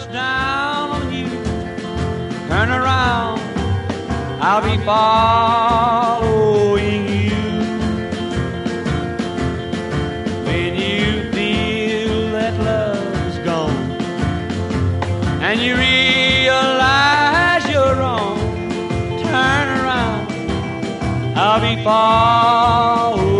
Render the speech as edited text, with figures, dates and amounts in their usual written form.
looks down on you, turn around, I'll be following you. When you feel that love's gone and you realize you're wrong, turn around, I'll be following you.